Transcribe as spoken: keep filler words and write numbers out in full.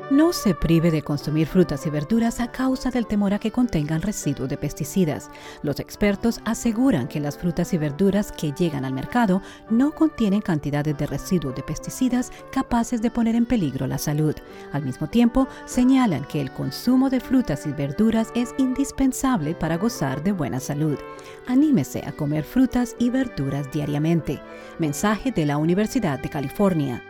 No se prive de consumir frutas y verduras a causa del temor a que contengan residuos de pesticidas. Los expertos aseguran que las frutas y verduras que llegan al mercado no contienen cantidades de residuos de pesticidas capaces de poner en peligro la salud. Al mismo tiempo, señalan que el consumo de frutas y verduras es indispensable para gozar de buena salud. Anímese a comer frutas y verduras diariamente. Mensaje de la Universidad de California.